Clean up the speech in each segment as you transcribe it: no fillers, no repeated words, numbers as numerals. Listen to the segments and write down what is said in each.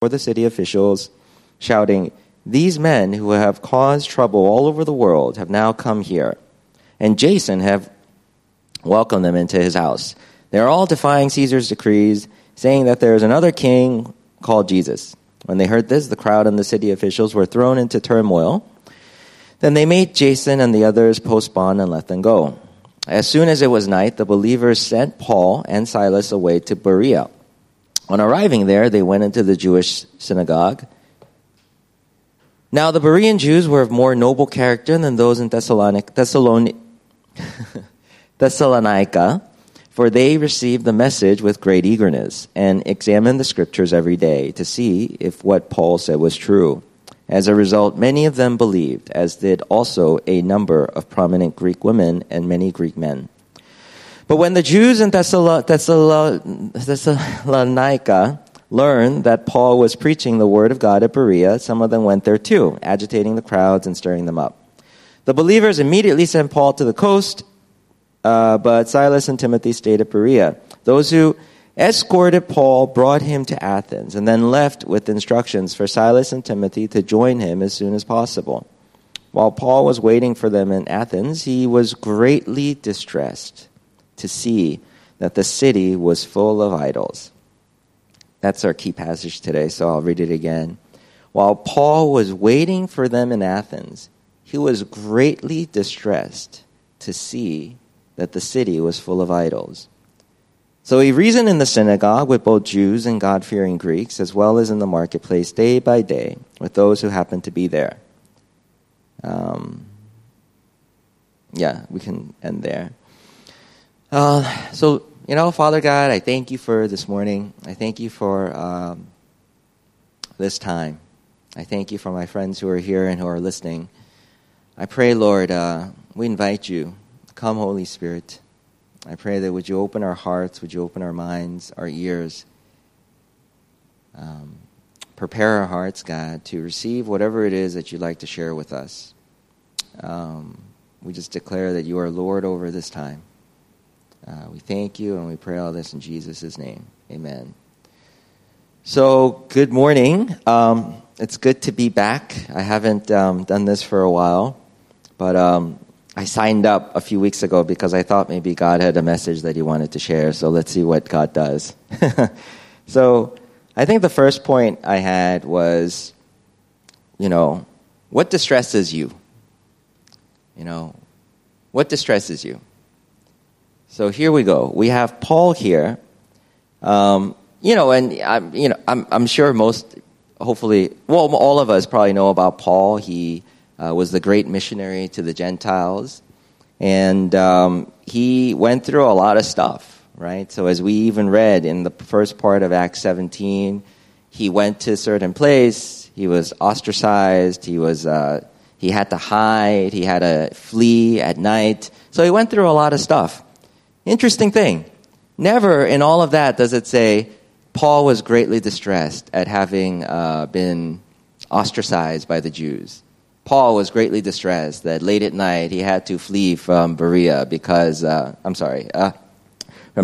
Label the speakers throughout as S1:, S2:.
S1: for the city officials, shouting, "These men who have caused trouble all over the world have now come here, and Jason have welcomed them into his house. They are all defying Caesar's decrees, saying that there is another king called Jesus." When they heard this, the crowd and the city officials were thrown into turmoil. Then they made Jason and the others post bond and let them go. As soon as it was night, the believers sent Paul and Silas away to Berea. On arriving there, they went into the Jewish synagogue. Now the Berean Jews were of more noble character than those in Thessalonica, for they received the message with great eagerness and examined the scriptures every day to see if what Paul said was true. As a result, many of them believed, as did also a number of prominent Greek women and many Greek men. But when the Jews in Thessalonica learned that Paul was preaching the word of God at Berea, some of them went there too, agitating the crowds and stirring them up. The believers immediately sent Paul to the coast, but Silas and Timothy stayed at Berea. Those who escorted Paul brought him to Athens and then left with instructions for Silas and Timothy to join him as soon as possible. While Paul was waiting for them in Athens, he was greatly distressed to see that the city was full of idols. That's our key passage today, so I'll read it again. While Paul was waiting for them in Athens, he was greatly distressed to see that the city was full of idols. So he reasoned in the synagogue with both Jews and God-fearing Greeks, as well as in the marketplace day by day with those who happened to be there. We can end there. Father God, I thank you for this morning. I thank you for this time. I thank you for my friends who are here and who are listening. I pray, Lord, we invite you. Come, Holy Spirit. I pray that would you open our hearts, would you open our minds, our ears. Prepare our hearts, God, to receive whatever it is that you'd like to share with us. We just declare that you are Lord over this time. We thank you and we pray all this in Jesus' name. Amen. So, good morning. It's good to be back. I haven't done this for a while, but I signed up a few weeks ago because I thought maybe God had a message that he wanted to share. So let's see what God does. So I think the first point I had was, what distresses you? What distresses you? So here we go. We have Paul here. I'm sure all of us probably know about Paul. He was the great missionary to the Gentiles, and he went through a lot of stuff, right? So as we even read in the first part of Acts 17, he went to a certain place, he was ostracized, he had to hide, he had to flee at night. So he went through a lot of stuff. Interesting thing, never in all of that does it say Paul was greatly distressed at having been ostracized by the Jews. Paul was greatly distressed that late at night he had to flee from Berea because, from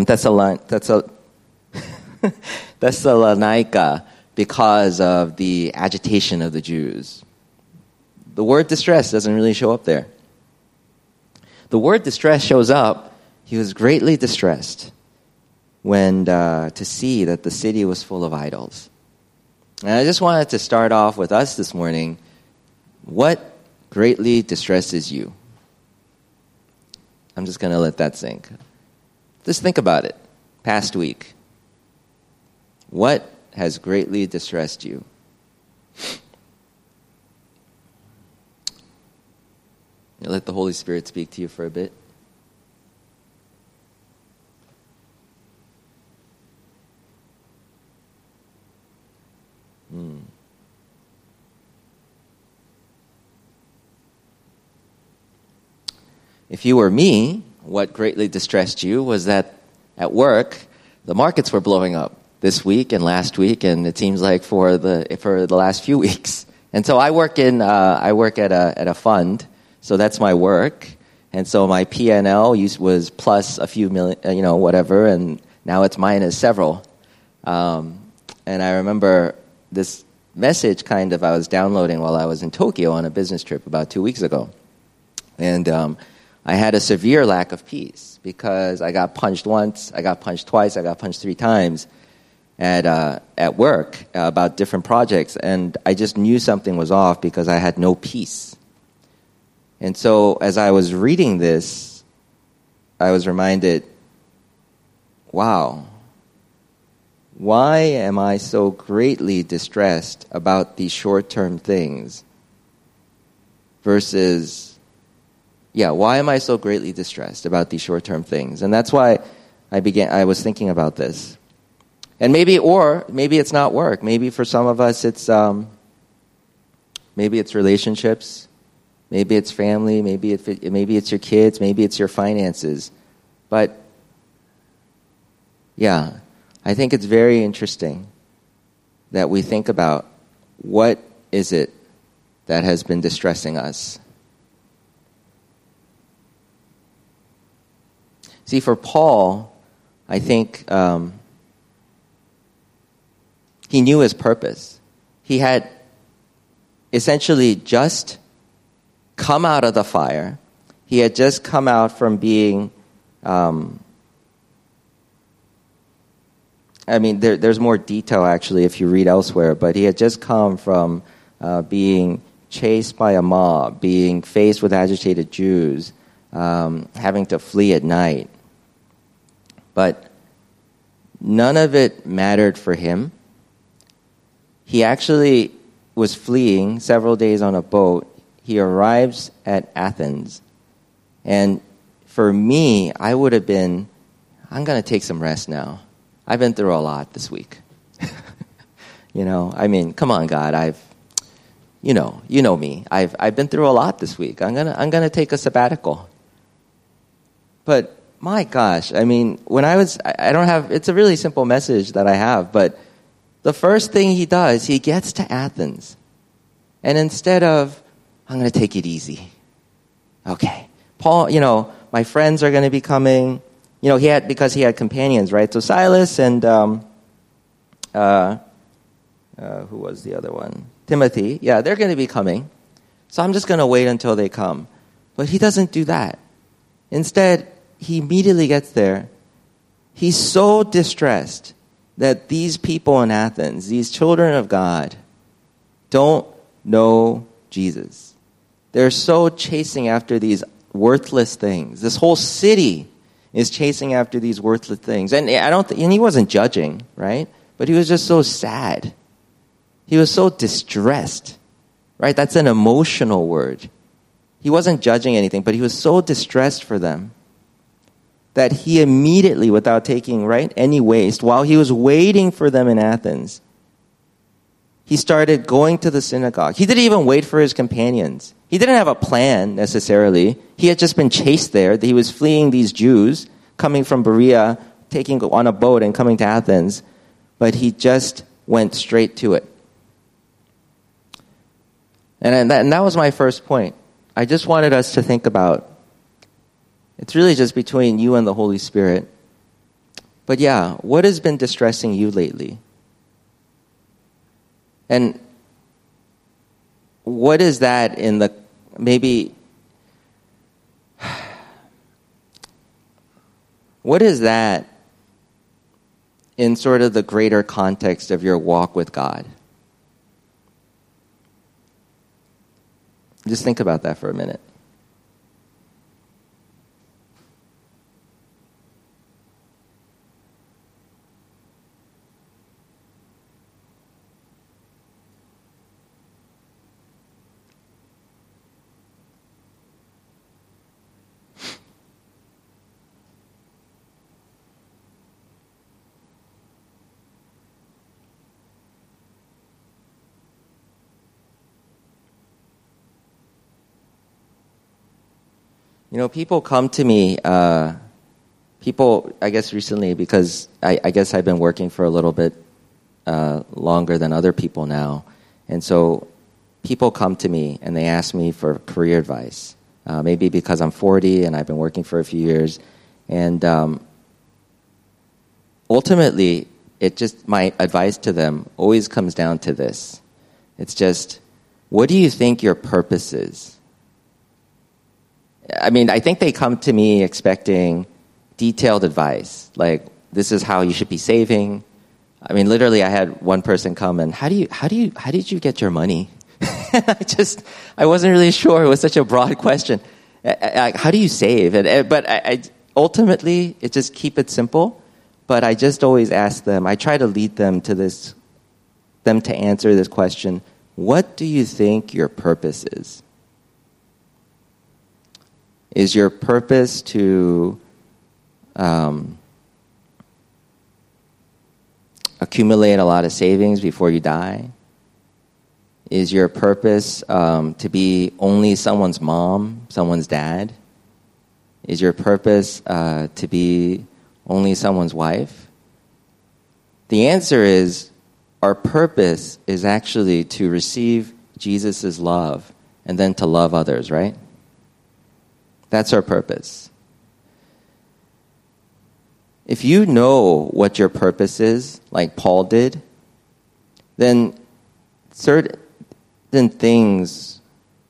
S1: Thessalonica because of the agitation of the Jews. The word distress doesn't really show up there. The word distress shows up. He was greatly distressed when to see that the city was full of idols. And I just wanted to start off with us this morning. What greatly distresses you? I'm just going to let that sink. Just think about it. Past week. What has greatly distressed you? Let the Holy Spirit speak to you for a bit. If you were me, what greatly distressed you was that at work, the markets were blowing up this week and last week, and it seems like for the last few weeks. And so I work at a fund, so that's my work. And so my P&L was plus a few million, whatever, and now it's minus several. And I remember this message I was downloading while I was in Tokyo on a business trip about 2 weeks ago. And I had a severe lack of peace because I got punched once, I got punched twice, I got punched 3 times at work about different projects. And I just knew something was off because I had no peace. And so as I was reading this, I was reminded, wow, why am I so greatly distressed about these short-term things versus, why am I so greatly distressed about these short-term things? And that's why I was thinking about this. And maybe it's not work. Maybe for some of us maybe it's relationships, maybe it's family, maybe it's your kids, maybe it's your finances. But I think it's very interesting that we think about what is it that has been distressing us. See, for Paul, I think he knew his purpose. He had essentially just come out of the fire. He had just come out from being... there's more detail, actually, if you read elsewhere, but he had just come from being chased by a mob, being faced with agitated Jews, having to flee at night. But none of it mattered for him. He actually was fleeing several days on a boat. He arrives at Athens. And for me, I would have been, I'm going to take some rest now. I've been through a lot this week. Come on, God. You know me. I've been through a lot this week. I'm gonna take a sabbatical. But my gosh, it's a really simple message that I have, but the first thing he does, he gets to Athens. And instead of, I'm gonna take it easy. Okay. Paul, my friends are gonna be coming. Because he had companions, right? So Silas and, who was the other one? Timothy. Yeah, they're going to be coming. So I'm just going to wait until they come. But he doesn't do that. Instead, he immediately gets there. He's so distressed that these people in Athens, these children of God, don't know Jesus. They're so chasing after these worthless things. This whole city is chasing after these worthless things. And and he wasn't judging, right? But he was just so sad. He was so distressed, right? That's an emotional word. He wasn't judging anything, but he was so distressed for them that he immediately, without taking, any waste, while he was waiting for them in Athens, he started going to the synagogue. He didn't even wait for his companions. He didn't have a plan, necessarily. He had just been chased there. He was fleeing these Jews, coming from Berea, taking on a boat and coming to Athens. But he just went straight to it. And that was my first point. I just wanted us to think about, it's really just between you and the Holy Spirit. But what has been distressing you lately? And what is that in the, what is that in sort of the greater context of your walk with God? Just think about that for a minute. People come to me, I guess recently, because I guess I've been working for a little bit longer than other people now. And so people come to me and they ask me for career advice. Maybe because I'm 40 and I've been working for a few years. And ultimately, my advice to them always comes down to this. It's just, what do you think your purpose is? I mean, I think they come to me expecting detailed advice, like, this is how you should be saving. I mean, literally, I had one person come and, how did you get your money? I wasn't really sure. It was such a broad question. How do you save? But I ultimately, it just keep it simple. But I just always ask them, I try to lead them to them to answer this question, what do you think your purpose is? Is your purpose to accumulate a lot of savings before you die? Is your purpose to be only someone's mom, someone's dad? Is your purpose to be only someone's wife? The answer is, our purpose is actually to receive Jesus' love and then to love others, right? That's our purpose. If you know what your purpose is, like Paul did, then certain things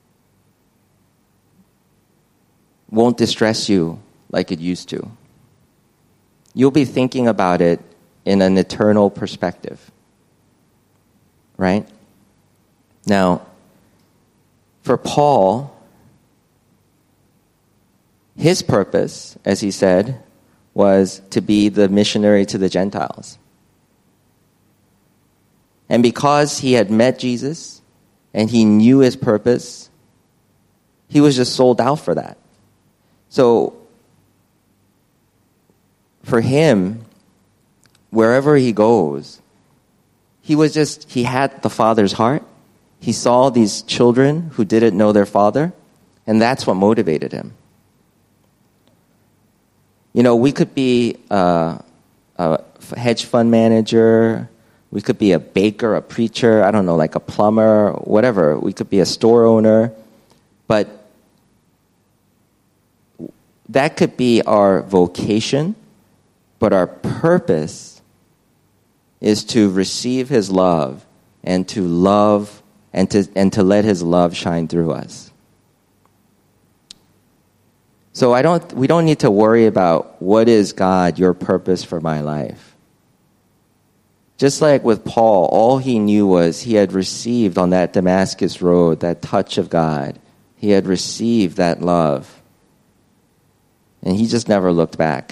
S1: won't distress you like it used to. You'll be thinking about it in an eternal perspective, right? Now, for Paul, his purpose, as he said, was to be the missionary to the Gentiles. And because he had met Jesus and he knew his purpose, he was just sold out for that. So, for him, wherever he goes, he had the Father's heart. He saw these children who didn't know their father, and that's what motivated him. You know, we could be a hedge fund manager, we could be a baker, a preacher, I don't know, like a plumber, whatever. We could be a store owner, but that could be our vocation, but our purpose is to receive his love and to love and to let his love shine through us. So we don't need to worry about what is God, your purpose for my life. Just like with Paul, all he knew was he had received on that Damascus road that touch of God. He had received that love. And he just never looked back.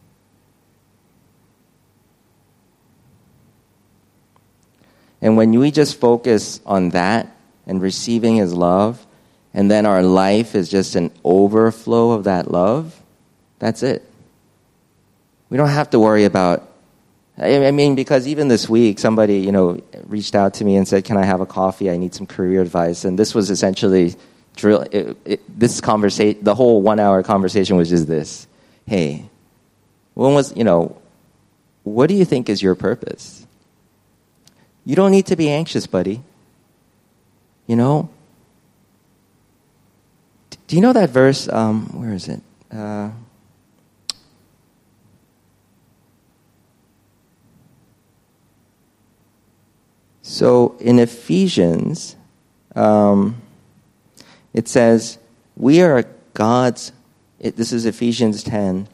S1: And when we just focus on that and receiving his love, and then our life is just an overflow of that love, that's it. We don't have to worry about, I mean, because even this week, somebody, reached out to me and said, can I have a coffee? I need some career advice. And this was essentially, this conversation, the whole 1 hour conversation was just this. Hey, what do you think is your purpose? You don't need to be anxious, buddy. Do you know that verse? Where is it? So in Ephesians, it says, we are God's, this is Ephesians 10.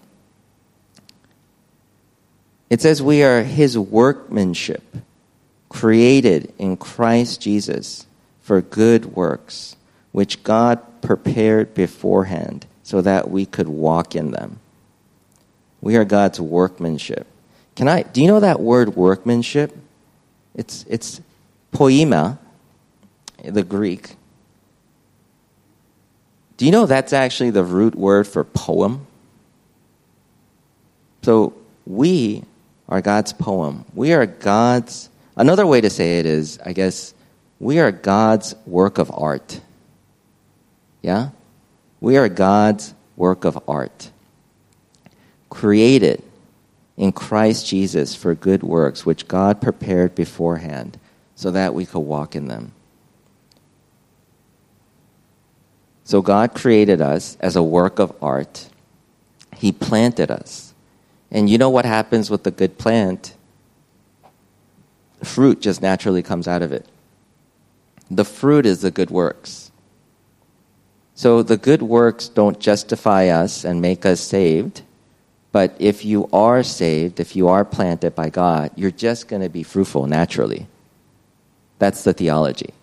S1: It says we are his workmanship, created in Christ Jesus for good works, which God prepared beforehand so that we could walk in them. We are God's workmanship. Do you know that word workmanship? It's poema, the Greek. Do you know that's actually the root word for poem? So we are God's poem. We are God's, another way to say it is, I guess, we are God's work of art. Yeah? We are God's work of art. Created in Christ Jesus for good works, which God prepared beforehand so that we could walk in them. So God created us as a work of art. He planted us. And you know what happens with a good plant? fruit just naturally comes out of it. The fruit is the good works. So the good works don't justify us and make us saved. But if you are saved, if you are planted by God, you're just going to be fruitful naturally. That's the theology.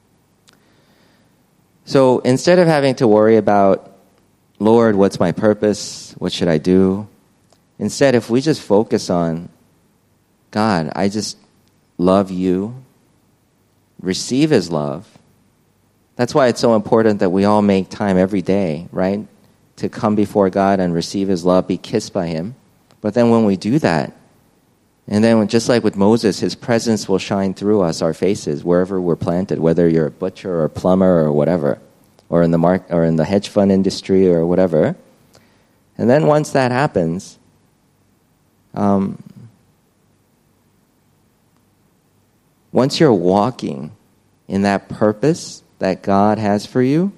S1: So instead of having to worry about, Lord, what's my purpose? What should I do? Instead, if we just focus on, God, I just love you, receive his love. That's why it's so important that we all make time every day, right? To come before God and receive his love, be kissed by him. But then when we do that, and then just like with Moses, his presence will shine through us, our faces, wherever we're planted, whether you're a butcher or a plumber or whatever, or in the hedge fund industry or whatever. And then once that happens, once you're walking in that purpose that God has for you,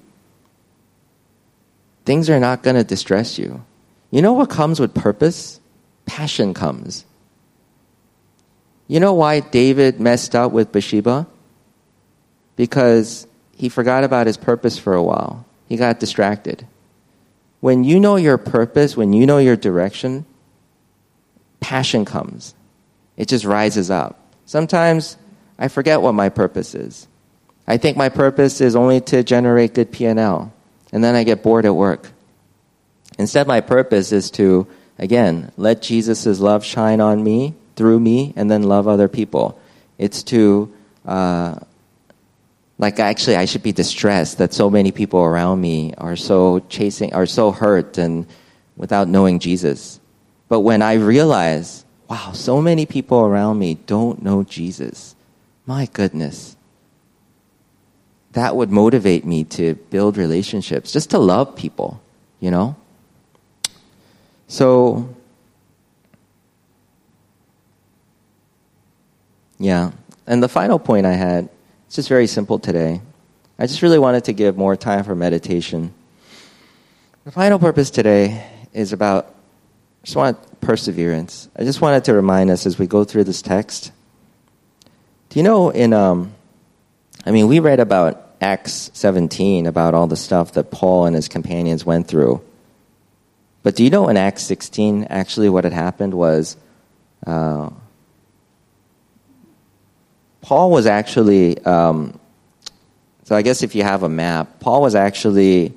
S1: things are not going to distress you. You know what comes with purpose? Passion comes. You know why David messed up with Bathsheba? Because he forgot about his purpose for a while. He got distracted. When you know your purpose, when you know your direction, passion comes. It just rises up. Sometimes I forget what my purpose is. I think my purpose is only to generate good P&L. And then I get bored at work. Instead, my purpose is to, again, let Jesus' love shine on me, through me, and then love other people. It's to, I should be distressed that so many people around me are so hurt and without knowing Jesus. But when I realize, wow, so many people around me don't know Jesus, my goodness, that would motivate me to build relationships, just to love people, you know? So, yeah. And the final point I had, it's just very simple today. I just really wanted to give more time for meditation. The final purpose today is about, perseverance. I just wanted to remind us as we go through this text. Do you know we read about Acts 17, about all the stuff that Paul and his companions went through. But do you know in Acts 16, actually what had happened was Paul was actually, so I guess if you have a map, Paul was actually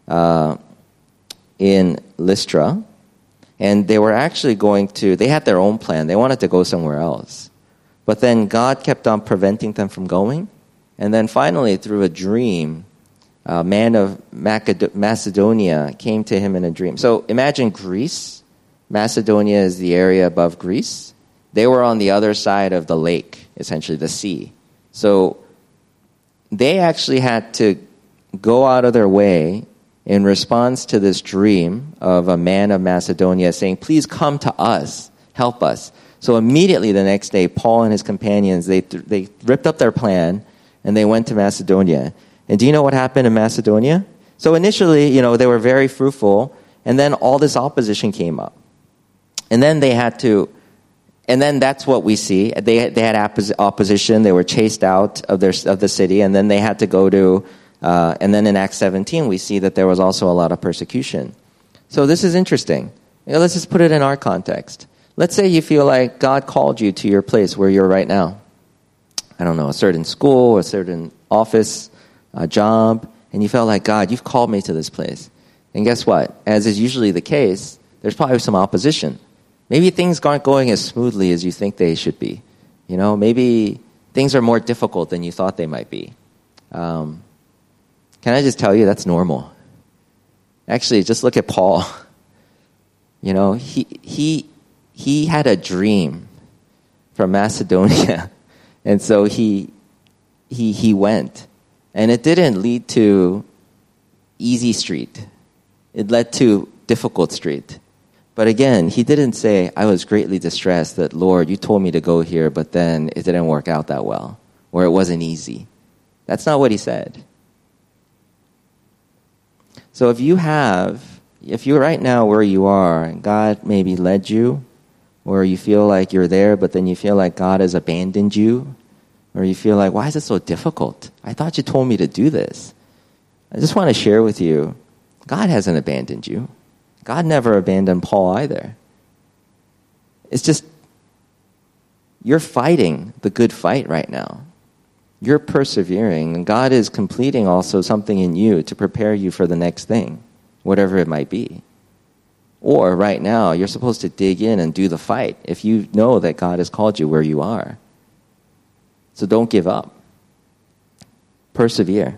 S1: in Lystra, and they were actually they had their own plan. They wanted to go somewhere else. But then God kept on preventing them from going. And then finally, through a dream, a man of Macedonia came to him in a dream. So imagine Greece. Macedonia is the area above Greece. They were on the other side of the lake, essentially the sea. So they actually had to go out of their way in response to this dream of a man of Macedonia saying, please come to us, help us. So immediately the next day, Paul and his companions, they ripped up their plan, and they went to Macedonia. And do you know what happened in Macedonia? So initially, they were very fruitful, and then all this opposition came up. And then that's what we see. They had opposition. They were chased out of the city, and then they had to go to, and then in Acts 17, we see that there was also a lot of persecution. So this is interesting. Let's just put it in our context. Let's say you feel like God called you to your place where you're right now. I don't know, a certain school, a certain office, a job, and you felt like, God, you've called me to this place. And guess what? As is usually the case, there's probably some opposition. Maybe things aren't going as smoothly as you think they should be. Maybe things are more difficult than you thought they might be. Can I just tell you, that's normal. Actually, just look at Paul. He had a dream from Macedonia. And so he went. And it didn't lead to easy street. It led to difficult street. But again, he didn't say, I was greatly distressed that, Lord, you told me to go here, but then it didn't work out that well, or it wasn't easy. That's not what he said. So if you're right now where you are, and God maybe led you Or you feel like you're there, but then you feel like God has abandoned you. Or you feel like, why is it so difficult? I thought you told me to do this. I just want to share with you, God hasn't abandoned you. God never abandoned Paul either. It's just, you're fighting the good fight right now. You're persevering, and God is completing also something in you to prepare you for the next thing, whatever it might be. Or right now, you're supposed to dig in and do the fight if you know that God has called you where you are. So don't give up. Persevere.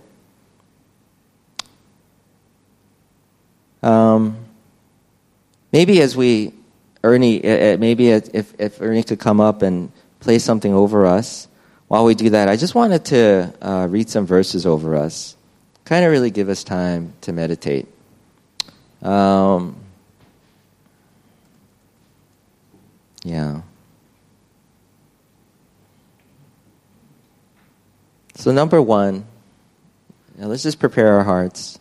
S1: Maybe if Ernie could come up and play something over us. While we do that, I just wanted to read some verses over us. Kind of really give us time to meditate. Yeah. So number one, let's just prepare our hearts.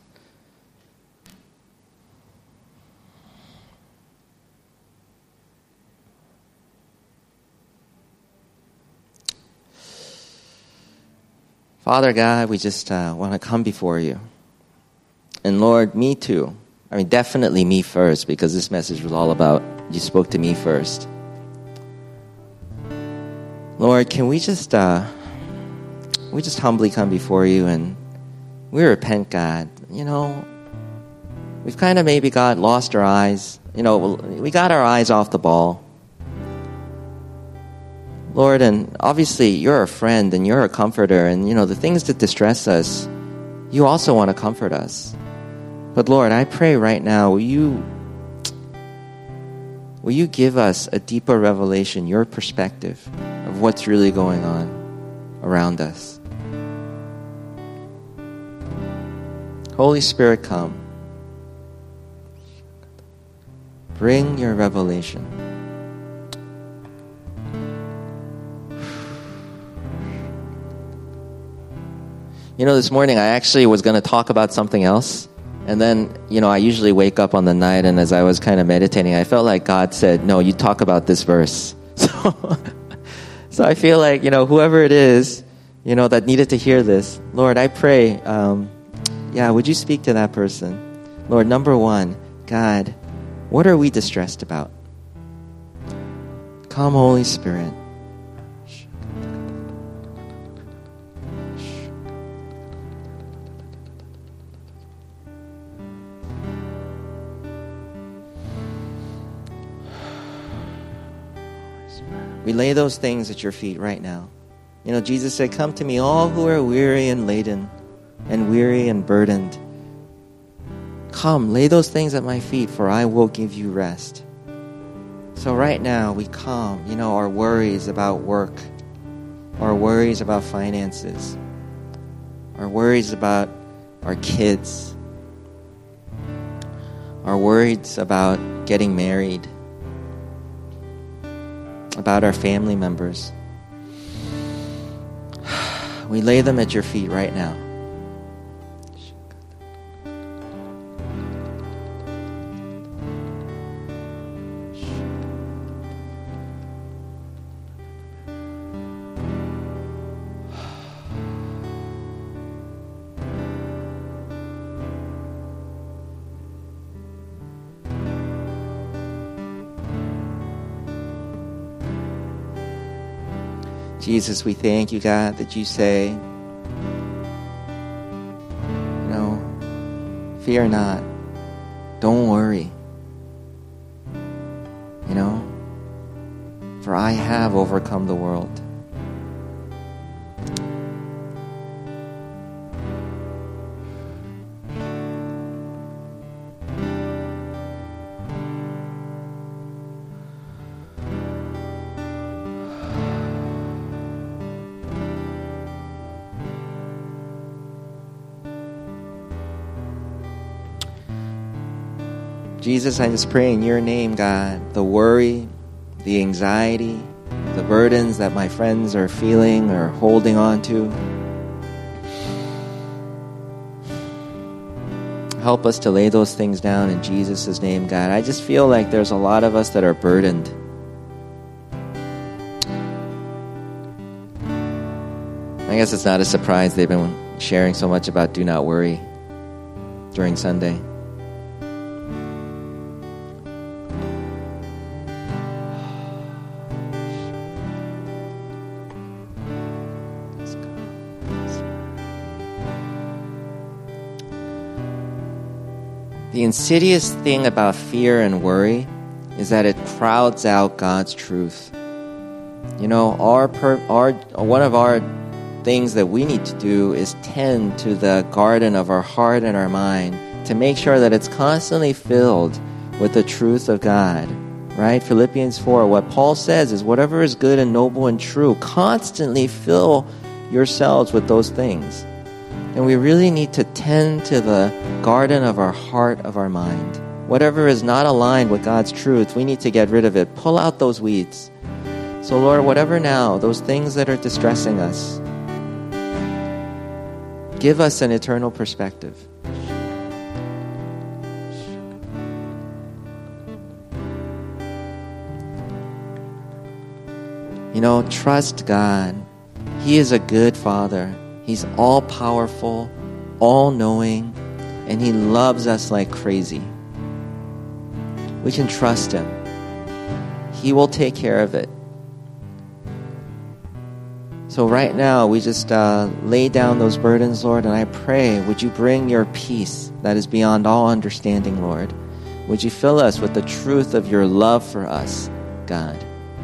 S1: Father God, we just want to come before you. And Lord, me too. I mean, definitely me first, because this message was all about you spoke to me first. Lord, can we just humbly come before you and we repent, God. You know, we've kind of maybe, God, lost our eyes. You know, we got our eyes off the ball. Lord, and obviously you're a friend and you're a comforter, and you know, the things that distress us, you also want to comfort us. But Lord, I pray right now, will you give us a deeper revelation, your perspective of what's really going on around us. Holy Spirit, come. Bring your revelation. You know, this morning I actually was going to talk about something else. And then, you know, I usually wake up on the night, and as I was kind of meditating, I felt like God said, no, you talk about this verse. So I feel like, you know, whoever it is, you know, that needed to hear this, Lord, I pray, would you speak to that person? Lord, number one, God, what are we distressed about? Come, Holy Spirit. We lay those things at your feet right now. You know, Jesus said, come to me, all who are weary and laden and weary and burdened. Come, lay those things at my feet, for I will give you rest. So right now we come, you know, our worries about work, our worries about finances, our worries about our kids, our worries about getting married, about our family members. We lay them at your feet right now. Jesus, we thank you, God, that you say, no, fear not, don't worry, you know, for I have overcome the world. Jesus, I just pray in your name, God, the worry, the anxiety, the burdens that my friends are feeling or holding on to. Help us to lay those things down in Jesus' name, God. I just feel like there's a lot of us that are burdened. I guess it's not a surprise they've been sharing so much about do not worry during Sunday. The insidious thing about fear and worry is that it crowds out God's truth. You know, one of our things that we need to do is tend to the garden of our heart and our mind to make sure that it's constantly filled with the truth of God, right? Philippians 4, what Paul says is whatever is good and noble and true, constantly fill yourselves with those things. And we really need to tend to the garden of our heart, of our mind. Whatever is not aligned with God's truth, we need to get rid of it. Pull out those weeds. So Lord, whatever now, those things that are distressing us, give us an eternal perspective. You know, trust God. He is a good Father. He's all-powerful, all-knowing, and He loves us like crazy. We can trust Him. He will take care of it. So right now, we just lay down those burdens, Lord, and I pray, would you bring your peace that is beyond all understanding, Lord? Would you fill us with the truth of your love for us, God?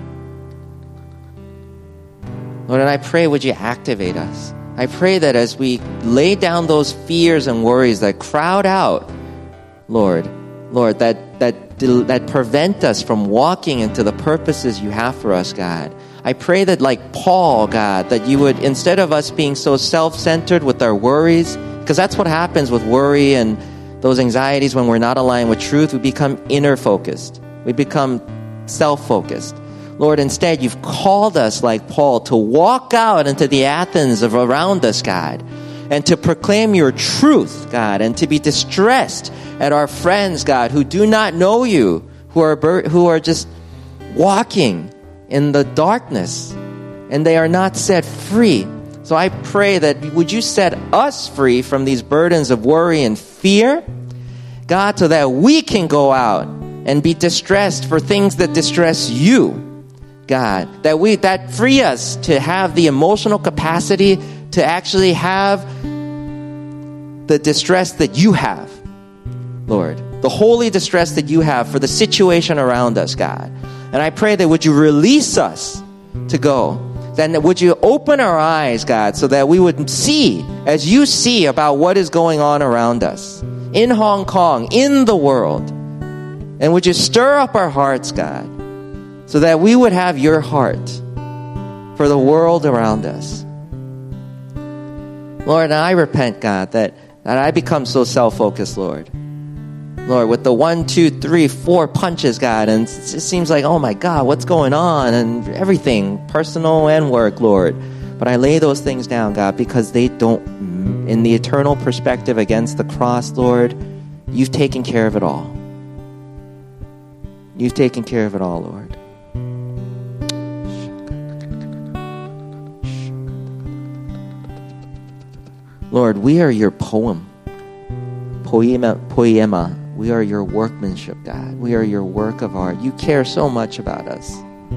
S1: Lord, and I pray, would you activate us? I pray that as we lay down those fears and worries that crowd out, Lord, that prevent us from walking into the purposes you have for us, God. I pray that like Paul, God, that you would, instead of us being so self-centered with our worries, because that's what happens with worry and those anxieties when we're not aligned with truth, we become inner-focused. We become self-focused. Lord, instead, you've called us, like Paul, to walk out into the Athens of around us, God, and to proclaim your truth, God, and to be distressed at our friends, God, who do not know you, who are just walking in the darkness, and they are not set free. So I pray that would you set us free from these burdens of worry and fear, God, so that we can go out and be distressed for things that distress you, God, that free us to have the emotional capacity to actually have the distress that you have, Lord, the holy distress that you have for the situation around us, God. And I pray that would you release us to go, then would you open our eyes, God, so that we would see as you see about what is going on around us in Hong Kong, in the world, and would you stir up our hearts, God, so that we would have your heart for the world around us. Lord, I repent, God, that I become so self-focused, Lord. Lord, with the 1, 2, 3, 4 punches, God, and it seems like, oh my God, what's going on? And everything, personal and work, Lord. But I lay those things down, God, because they don't, in the eternal perspective against the cross, Lord, you've taken care of it all. You've taken care of it all, Lord. Lord, we are your poem. Poema. We are your workmanship, God. We are your work of art. You care so much about us.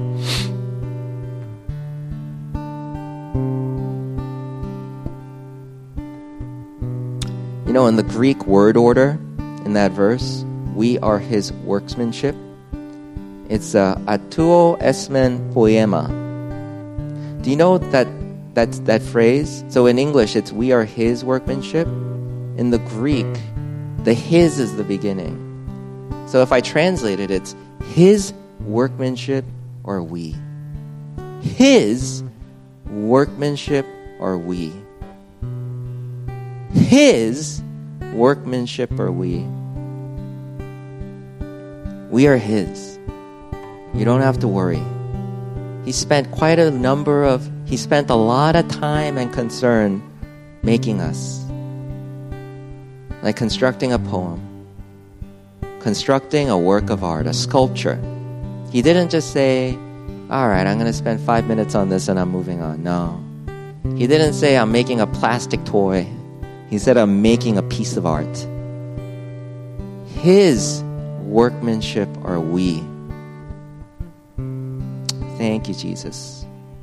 S1: You know, in the Greek word order, in that verse, we are his workmanship. It's atuo esmen poema. Do you know that phrase? So in English, it's we are his workmanship. In the Greek, the his is the beginning. So if I translate it, it's his workmanship or we. His workmanship or we. His workmanship or we. We are his. You don't have to worry. He spent a lot of time and concern making us. Like constructing a poem, constructing a work of art, a sculpture. He didn't just say, all right, I'm going to spend 5 minutes on this and I'm moving on. No. He didn't say, I'm making a plastic toy. He said, I'm making a piece of art. His workmanship are we. Thank you, Jesus.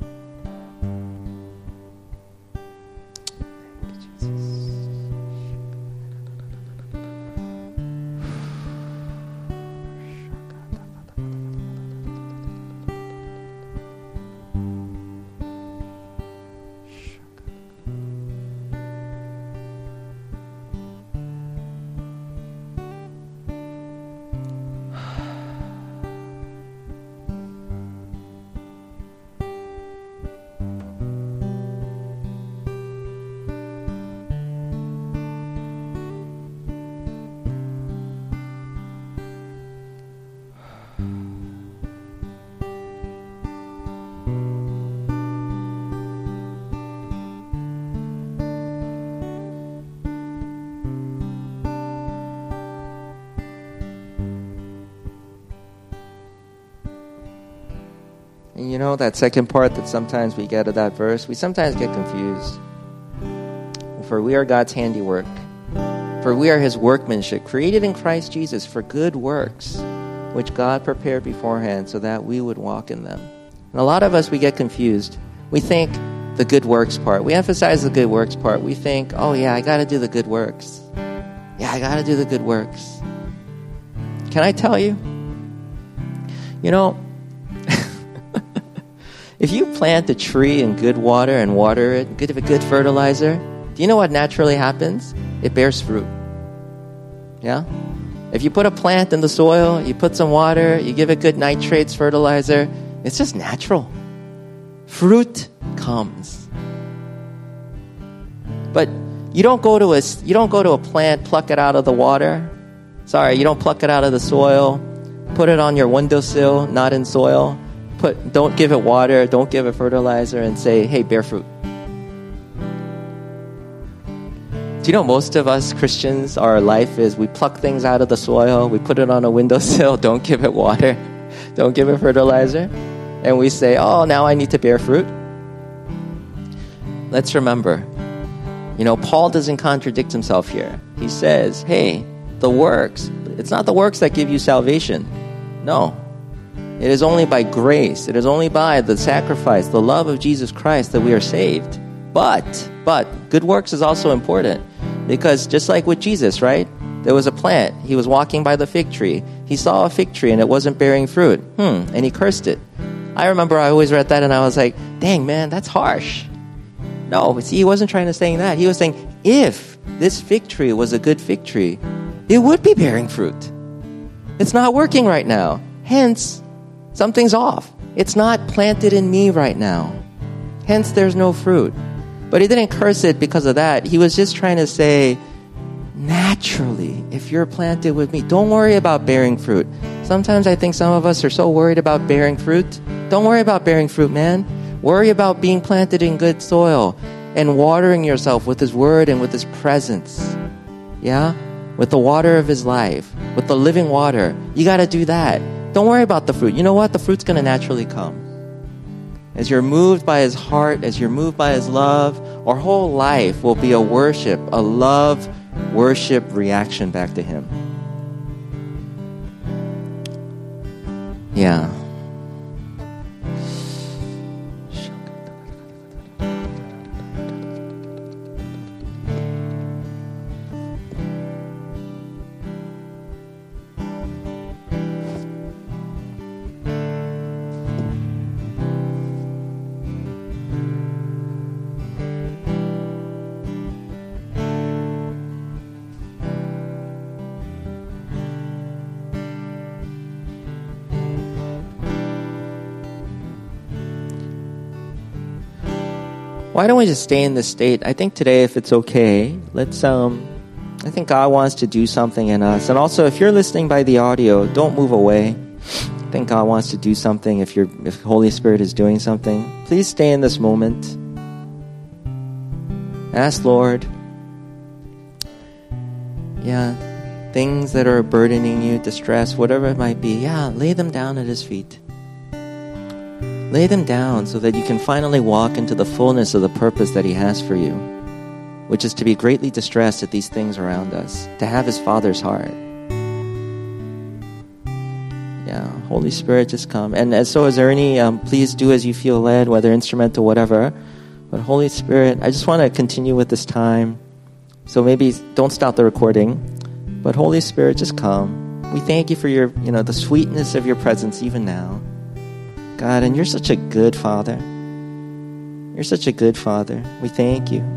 S1: And you know that second part that sometimes we get of that verse, we sometimes get confused. For we are God's handiwork. For we are his workmanship, created in Christ Jesus for good works, which God prepared beforehand so that we would walk in them. And a lot of us, we get confused. We think the good works part. We emphasize the good works part. We think, oh yeah, I got to do the good works. Yeah, I got to do the good works. Can I tell you? You know, if you plant a tree in good water and water it, give it good fertilizer, do you know what naturally happens? It bears fruit. Yeah? If you put a plant in the soil, you put some water, you give it good nitrates, fertilizer, it's just natural. Fruit comes. But you don't go to a plant, pluck it out of the water. Sorry, you don't pluck it out of the soil, put it on your windowsill, not in soil. Don't give it water, don't give it fertilizer, and say, hey, bear fruit. Do you know most of us Christians, our life is we pluck things out of the soil, we put it on a windowsill, don't give it water, don't give it fertilizer, and we say, oh, now I need to bear fruit. Let's remember, you know, Paul doesn't contradict himself here. He says, hey, the works, it's not the works that give you salvation. No. It is only by grace, it is only by the sacrifice, the love of Jesus Christ that we are saved. But, good works is also important. Because just like with Jesus, right? There was a plant. He was walking by the fig tree. He saw a fig tree and it wasn't bearing fruit. And he cursed it. I remember I always read that and I was like, dang, man, that's harsh. No, see, he wasn't trying to say that. He was saying, if this fig tree was a good fig tree, it would be bearing fruit. It's not working right now. Hence, something's off. It's not planted in me right now. Hence, there's no fruit. But he didn't curse it because of that. He was just trying to say, naturally, if you're planted with me, don't worry about bearing fruit. Sometimes I think some of us are so worried about bearing fruit. Don't worry about bearing fruit, man. Worry about being planted in good soil and watering yourself with his word and with his presence. Yeah? With the water of his life, with the living water. You got to do that. Don't worry about the fruit. You know what? The fruit's going to naturally come. As you're moved by his heart, as you're moved by his love, our whole life will be a worship, a love, worship reaction back to him. Yeah. Why don't we just stay in this state? I think today, if it's okay, I think God wants to do something in us. And also, if you're listening by the audio, don't move away. I think God wants to do something. If Holy Spirit is doing something, please stay in this moment. Ask Lord, things that are burdening you, distress, whatever it might be, lay them down at his feet. Lay them down so that you can finally walk into the fullness of the purpose that He has for you, which is to be greatly distressed at these things around us, to have His Father's heart. Yeah, Holy Spirit, just come. And so is there any, please do as you feel led, whether instrumental, whatever. But Holy Spirit, I just want to continue with this time. So maybe don't stop the recording. But Holy Spirit, just come. We thank you for your, the sweetness of your presence even now. God, and you're such a good Father. You're such a good Father. We thank you.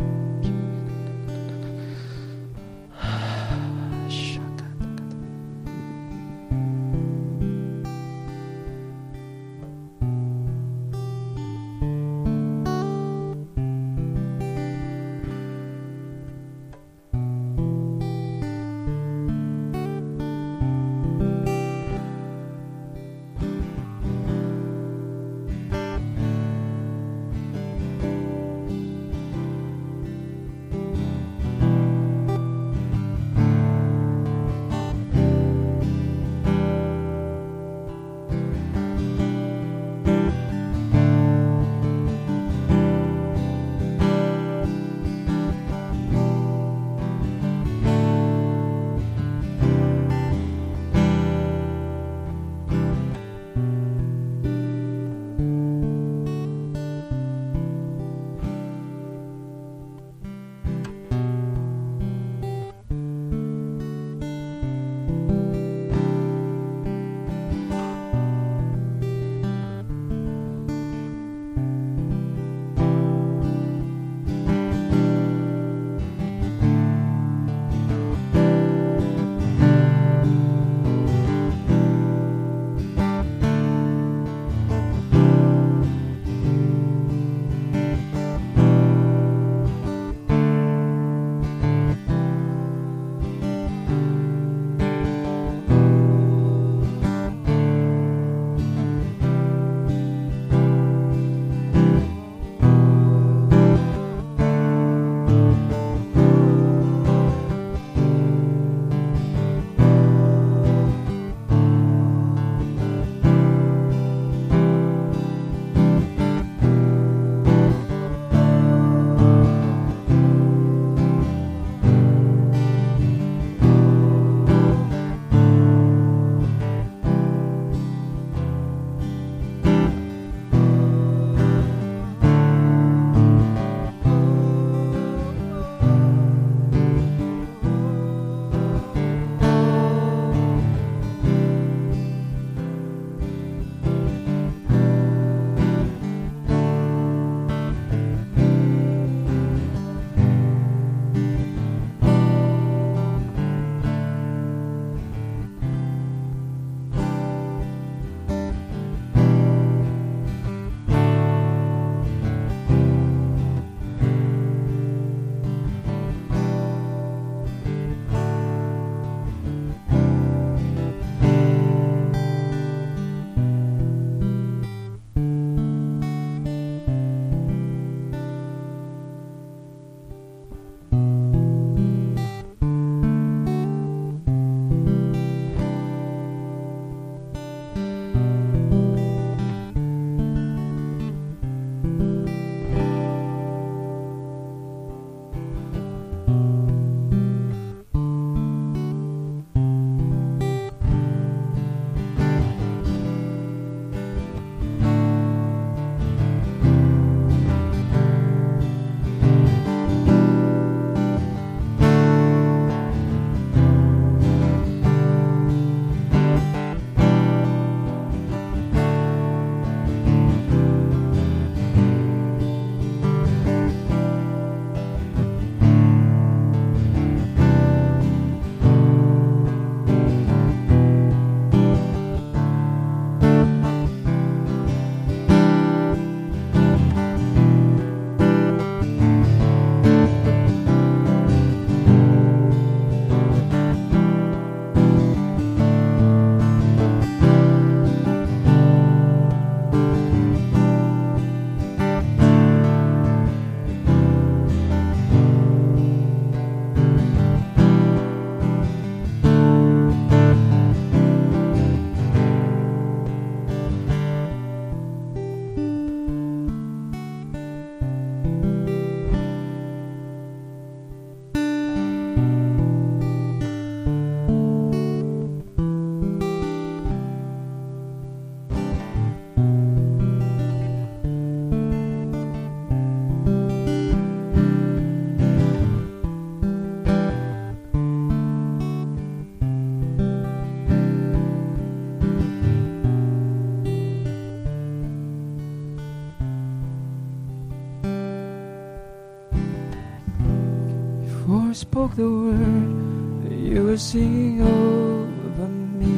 S2: Before I spoke the word, you were singing over me.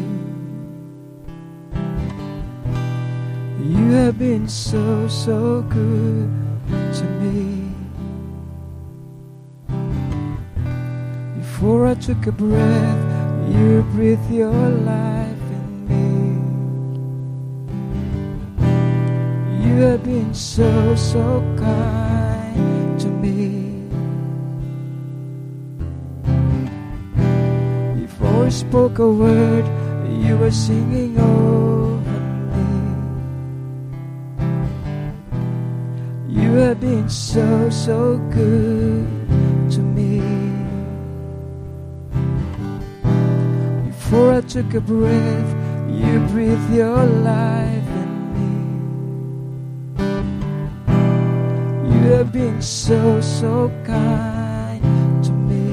S2: You have been so, so good to me. Before I took a breath, you breathed your life in me. You have been so, so kind to me. Before I spoke a word, you were singing over me. You have been so, so good to me. Before I took a breath, you breathed your life in me. You have been so, so kind to me.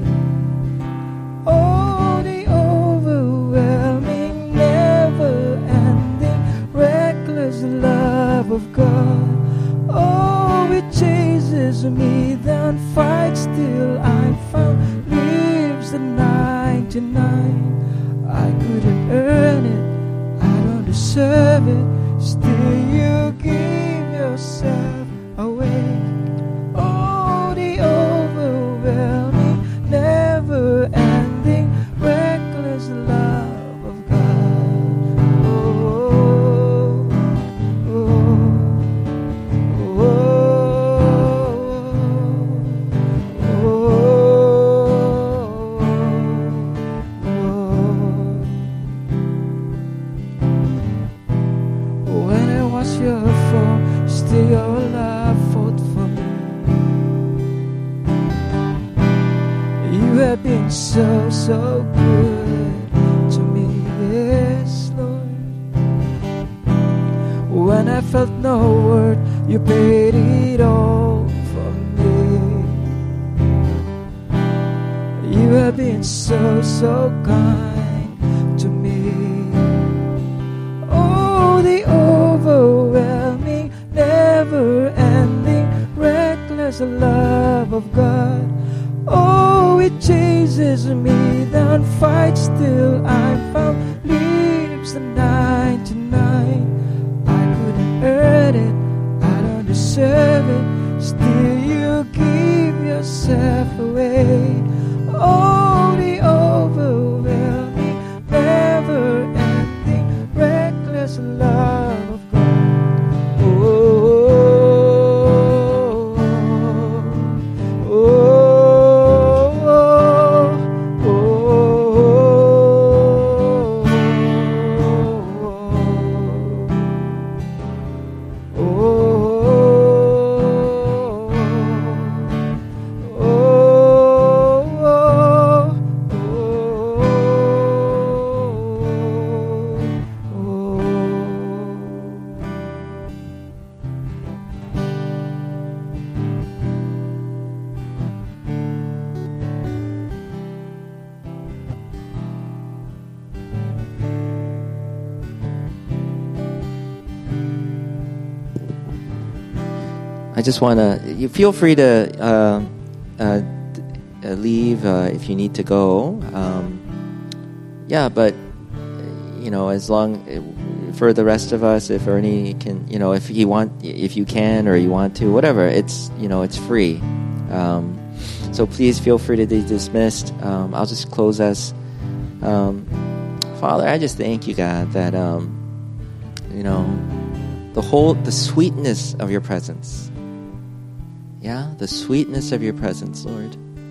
S2: Oh, the overwhelming, never-ending, reckless love of God. Oh, it chases me down, fights till I'm found, leaves the 99. I couldn't earn it, I don't deserve it, still you give yourself away. Oh, the overwhelming, never-ending, reckless love of God. Oh, oh, oh, when I was your foe, still your love fought for me. You have been so, so good to me, yes, Lord. When I felt no word, you paid it all for me. You have been so, so kind to me. Oh, the overwhelming, never-ending, reckless love of God. Oh, it chases me down, fights till I'm found, leaves the 99. I couldn't earn it, I don't deserve it, still you give yourself away. Oh, the overwhelming, never-ending, reckless love of God.
S1: I just want to, you feel free to leave if you need to go. Yeah, but, you know, as long, for the rest of us, if Ernie can, you know, if you can or you want to, whatever, it's, you know, it's free. So please feel free to be dismissed. I'll just close us. Father, I just thank you, God, that, you know, the sweetness of your presence. Yeah, the sweetness of your presence, Lord.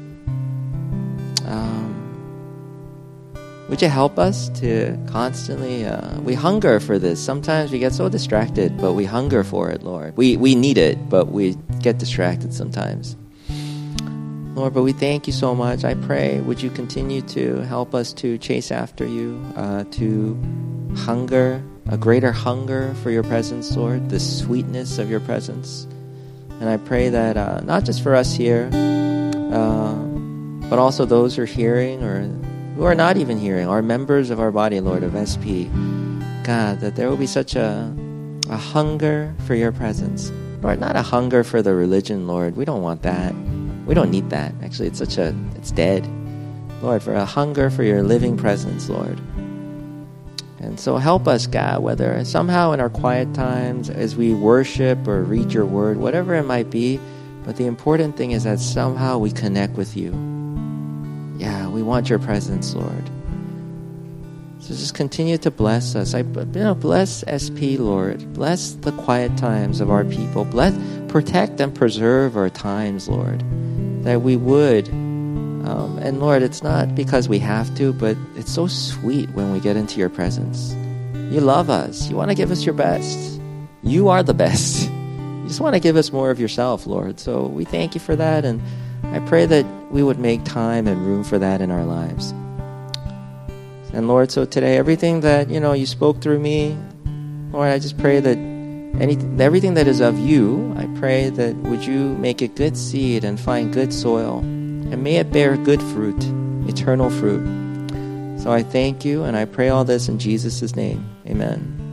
S1: Would you help us to constantly, we hunger for this. Sometimes we get so distracted, but we hunger for it, Lord. We need it, but we get distracted sometimes. Lord, but we thank you so much. I pray, would you continue to help us to chase after you, to hunger, a greater hunger for your presence, Lord, the sweetness of your presence. And I pray that not just for us here, but also those who are hearing or who are not even hearing, are members of our body, Lord, of SP. God, that there will be such a hunger for your presence. Lord, not a hunger for the religion, Lord. We don't want that. We don't need that. Actually, it's dead. Lord, for a hunger for your living presence, Lord. And so help us, God, whether somehow in our quiet times, as we worship or read your word, whatever it might be, but the important thing is that somehow we connect with you. Yeah, we want your presence, Lord. So just continue to bless us. Bless SP, Lord. Bless the quiet times of our people. Protect and preserve our times, Lord. That we would. And Lord, it's not because we have to, but it's so sweet when we get into your presence. You love us. You want to give us your best. You are the best. You just want to give us more of yourself, Lord. So we thank you for that. And I pray that we would make time and room for that in our lives. And Lord, so today, everything that, you spoke through me, Lord, I just pray that everything that is of you, I pray that would you make it good seed and find good soil, and may it bear good fruit, eternal fruit. So I thank you, and I pray all this in Jesus' name. Amen.